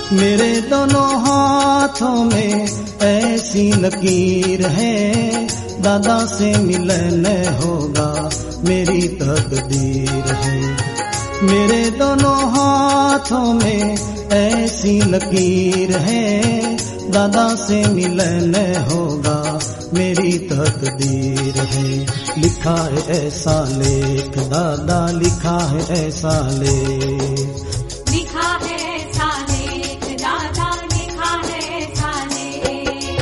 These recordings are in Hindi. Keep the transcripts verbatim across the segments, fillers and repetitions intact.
मेरे दोनों हाथों में ऐसी लकीर है, दादा से मिलन होगा मेरी तकदीर है। मेरे दोनों हाथों में ऐसी लकीर है, दादा से मिलन होगा मेरी तकदीर है। लिखा है ऐसा लेख, दादा लिखा है ऐसा लेख, लिखा है ऐसा लेख, दादा लिखा है ऐसा लेख।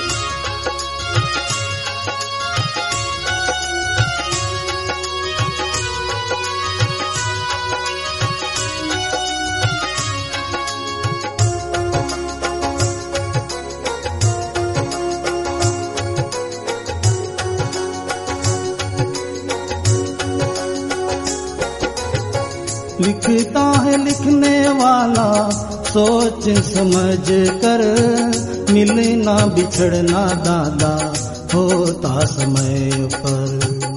लिखता है लिखने वाला सोच समझ कर, मिलना बिछड़ना दादा होता समय पर।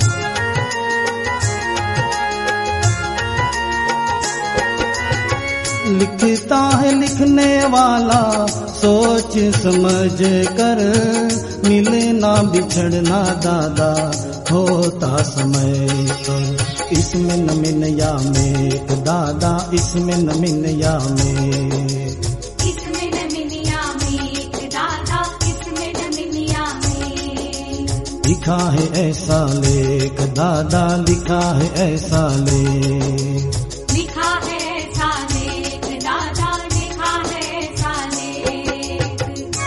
लिखता है लिखने वाला सोच समझ कर, मिलना बिछड़ना दादा होता समय पर। इसमें न मिन या में दादा, इसमें न मिन या में, इसमें न मिन या में दादा, इसमें न मिन या में। लिखा है ऐसा लेख, दादा लिखा है ऐसा लेख, लिखा है ऐसा लेख, दादा लिखा है ऐसा लेख।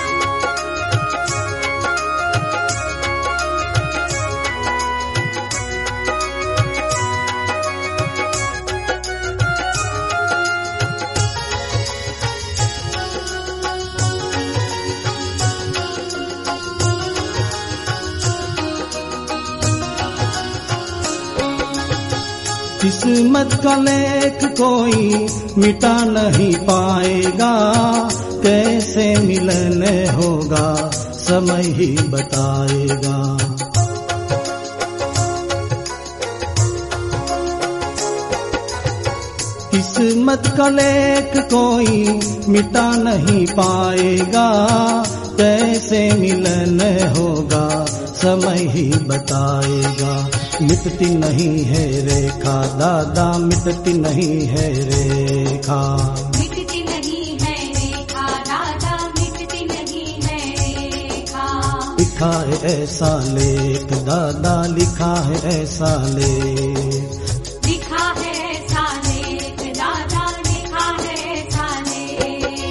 किस्मत का लेख कोई मिटा नहीं पाएगा, कैसे मिलन होगा समय ही बताएगा। किस्मत का लेख कोई मिटा नहीं पाएगा, कैसे मिलन होगा समय ही बताएगा। मिटती नहीं है रेखा दादा, मिटती नहीं है रेखा, मिटती नहीं है रेखा दादा, मिटती नहीं है रेखा। लिखा है ऐसा लेख, दादा लिखा है ऐसा लेख, लिखा है ऐसा लेख, दादा लिखा है ऐसा लेख।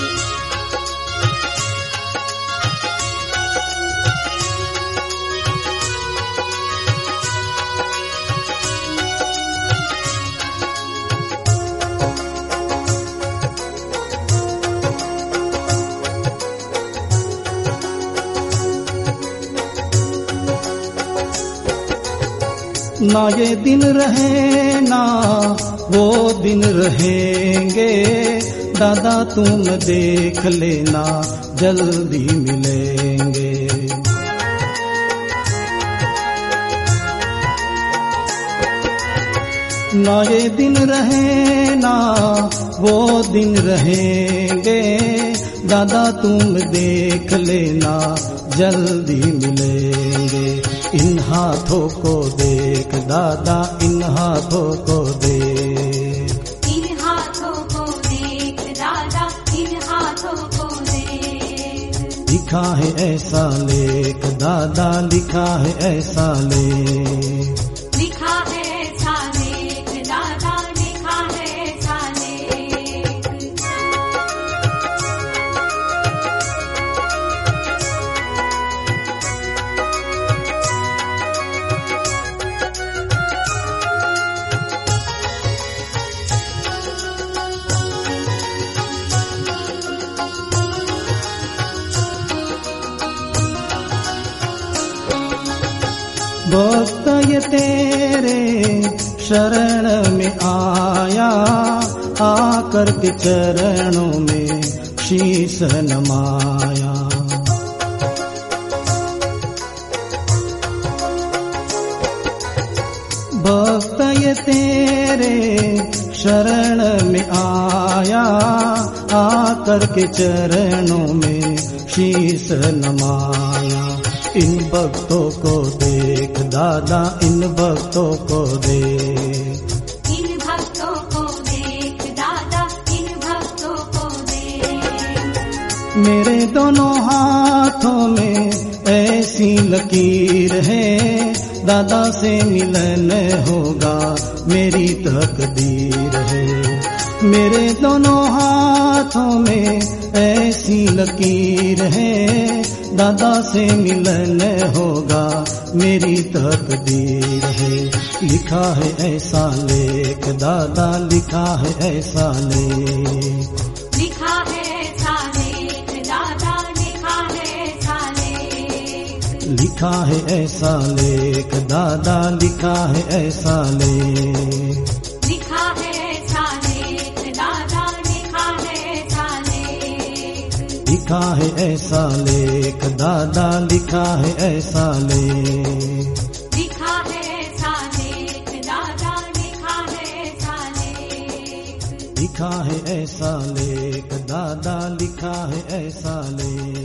ना ये दिन रहे ना वो दिन रहेंगे, दादा तुम देख लेना जल्दी मिलेंगे। ना ये दिन रहे ना वो दिन रहेंगे, दादा तुम देख लेना जल्दी मिलेंगे। इन हाथों को देख दादा, इन हाथों को देख, इन हाथों को देख दादा, इन हाथों को देख। लिखा है ऐसा लेख, दादा लिखा है ऐसा लेख, लिखा है ऐसा लेख, दादा लिखा है ऐसा लेख। भक्त ये तेरे शरण में आया, आकर के चरणों में शीश नमाया। भक्त ये तेरे शरण में आया, आकर के चरणों में शीश नमाया। इन भक्तों को देख दादा, इन भक्तों को देख, इन भक्तों को देख दादा, इन भक्तों को देख। मेरे दोनों हाथों में ऐसी लकीर है, दादा से मिलन होगा मेरी तकदीर है। मेरे दोनों हाथों में ऐसी लकीर है, दादा से मिलन होगा मेरी तकदीर है। लिखा है ऐसा लेख दादा, लिखा है ऐसा लेख, लिखा है ऐसा लेख दादा, लिखा है ऐसा लेख। लिखा है ऐसा लेख दादा, लिखा है ऐसा लेख, लिखा है ऐसा लेख दादा, लिखा है ऐसा लेख। लिखा है ऐसा लेख दादा, लिखा है ऐसा लेख, लिखा है ऐसा लेख दादा, लिखा है ऐसा लेख। लिखा है ऐसा लेख दादा, लिखा है ऐसा लेख।